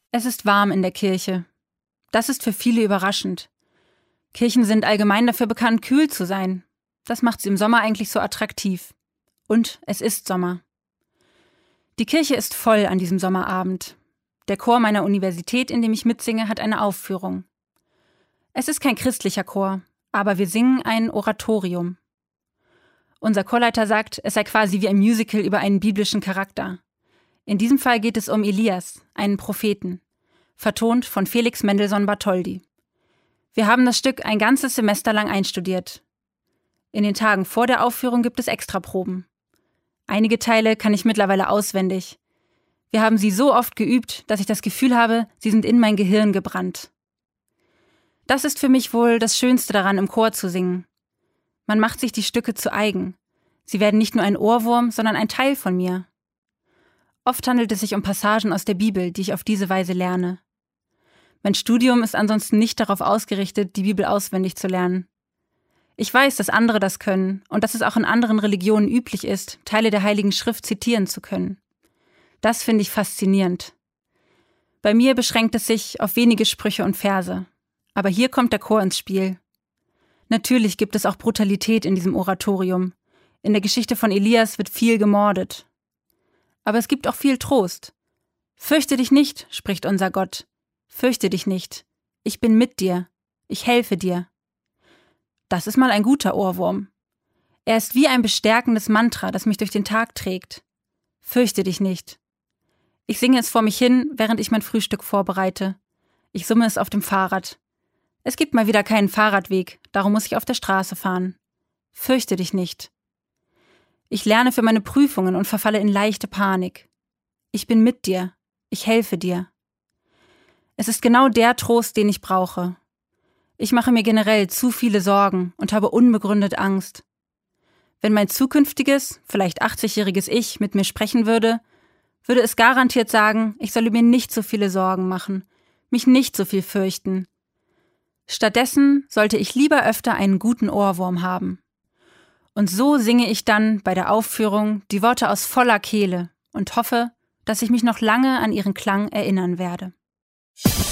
Es ist warm in der Kirche. Das ist für viele überraschend. Kirchen sind allgemein dafür bekannt, kühl zu sein. Das macht sie im Sommer eigentlich so attraktiv. Und es ist Sommer. Die Kirche ist voll an diesem Sommerabend. Der Chor meiner Universität, in dem ich mitsinge, hat eine Aufführung. Es ist kein christlicher Chor, aber wir singen ein Oratorium. Unser Chorleiter sagt, es sei quasi wie ein Musical über einen biblischen Charakter. In diesem Fall geht es um Elias, einen Propheten, vertont von Felix Mendelssohn Bartholdy. Wir haben das Stück ein ganzes Semester lang einstudiert. In den Tagen vor der Aufführung gibt es Extraproben. Einige Teile kann ich mittlerweile auswendig. Wir haben sie so oft geübt, dass ich das Gefühl habe, sie sind in mein Gehirn gebrannt. Das ist für mich wohl das Schönste daran, im Chor zu singen. Man macht sich die Stücke zu eigen. Sie werden nicht nur ein Ohrwurm, sondern ein Teil von mir. Oft handelt es sich um Passagen aus der Bibel, die ich auf diese Weise lerne. Mein Studium ist ansonsten nicht darauf ausgerichtet, die Bibel auswendig zu lernen. Ich weiß, dass andere das können und dass es auch in anderen Religionen üblich ist, Teile der Heiligen Schrift zitieren zu können. Das finde ich faszinierend. Bei mir beschränkt es sich auf wenige Sprüche und Verse. Aber hier kommt der Chor ins Spiel. Natürlich gibt es auch Brutalität in diesem Oratorium. In der Geschichte von Elias wird viel gemordet. Aber es gibt auch viel Trost. Fürchte dich nicht, spricht unser Gott. Fürchte dich nicht. Ich bin mit dir. Ich helfe dir. Das ist mal ein guter Ohrwurm. Er ist wie ein bestärkendes Mantra, das mich durch den Tag trägt. Fürchte dich nicht. Ich singe es vor mich hin, während ich mein Frühstück vorbereite. Ich summe es auf dem Fahrrad. Es gibt mal wieder keinen Fahrradweg, darum muss ich auf der Straße fahren. Fürchte dich nicht. Ich lerne für meine Prüfungen und verfalle in leichte Panik. Ich bin mit dir. Ich helfe dir. Es ist genau der Trost, den ich brauche. Ich mache mir generell zu viele Sorgen und habe unbegründet Angst. Wenn mein zukünftiges, vielleicht 80-jähriges Ich mit mir sprechen würde, würde es garantiert sagen, ich solle mir nicht so viele Sorgen machen, mich nicht so viel fürchten. Stattdessen sollte ich lieber öfter einen guten Ohrwurm haben. Und so singe ich dann bei der Aufführung die Worte aus voller Kehle und hoffe, dass ich mich noch lange an ihren Klang erinnern werde.